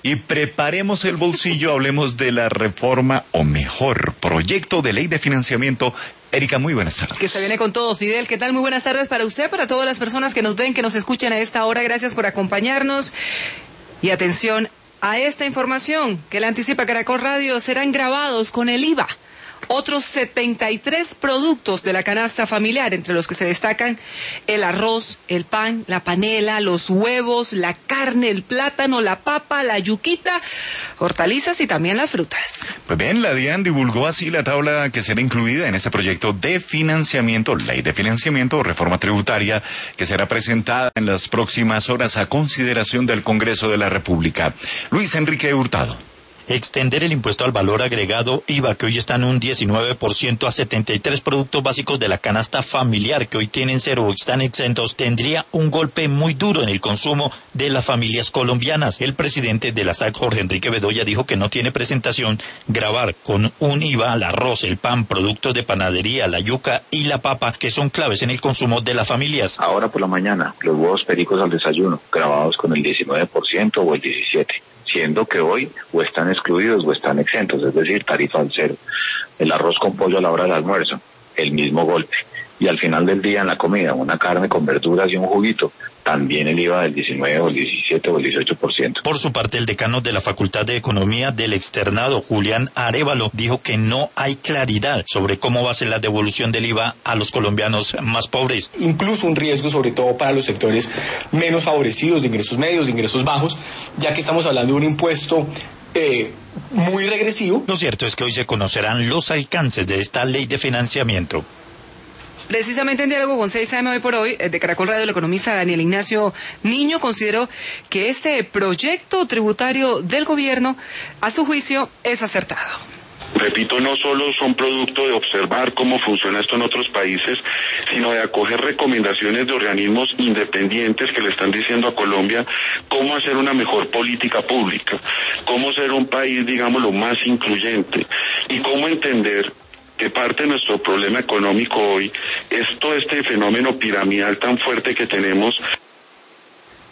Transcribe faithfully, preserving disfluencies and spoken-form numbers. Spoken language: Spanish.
y preparemos el bolsillo, hablemos de la reforma, o mejor, proyecto de ley de financiamiento. Erika, muy buenas tardes. Que se viene con todo, Fidel. ¿Qué tal? Muy buenas tardes para usted, para todas las personas que nos ven, que nos escuchan a esta hora. Gracias por acompañarnos. Y atención a esta información que la anticipa Caracol Radio. Serán grabados con el I V A otros setenta y tres productos de la canasta familiar, entre los que se destacan el arroz, el pan, la panela, los huevos, la carne, el plátano, la papa, la yuquita, hortalizas y también las frutas. Pues bien, la DIAN divulgó así la tabla que será incluida en este proyecto de financiamiento, ley de financiamiento o reforma tributaria, que será presentada en las próximas horas a consideración del Congreso de la República. Luis Enrique Hurtado. Extender el impuesto al valor agregado I V A, que hoy está en un diecinueve por ciento, a setenta y tres productos básicos de la canasta familiar, que hoy tienen cero o están exentos, tendría un golpe muy duro en el consumo de las familias colombianas. El presidente de la S A C, Jorge Enrique Bedoya, dijo que no tiene presentación gravar con un I V A al arroz, el pan, productos de panadería, la yuca y la papa, que son claves en el consumo de las familias. Ahora por la mañana, los huevos pericos al desayuno, grabados con el diecinueve por ciento o el diecisiete por ciento. Siendo que hoy o están excluidos o están exentos, es decir, tarifa al cero. El arroz con pollo a la hora del almuerzo, el mismo golpe. Y al final del día en la comida, una carne con verduras y un juguito, también el I V A del diecinueve o el diecisiete o el dieciocho por ciento. Por su parte, el decano de la Facultad de Economía del Externado, Julián Arévalo, dijo que no hay claridad sobre cómo va a ser la devolución del I V A a los colombianos más pobres. Incluso un riesgo sobre todo para los sectores menos favorecidos, de ingresos medios, de ingresos bajos, ya que estamos hablando de un impuesto eh, muy regresivo. Lo cierto es que hoy se conocerán los alcances de esta ley de financiamiento. Precisamente en diálogo con seis A M hoy por hoy, de Caracol Radio, el economista Daniel Ignacio Niño consideró que este proyecto tributario del gobierno, a su juicio, es acertado. Repito, no solo son producto de observar cómo funciona esto en otros países, sino de acoger recomendaciones de organismos independientes que le están diciendo a Colombia cómo hacer una mejor política pública, cómo ser un país, digamos, lo más incluyente y cómo entender que parte de nuestro problema económico hoy es todo este fenómeno piramidal tan fuerte que tenemos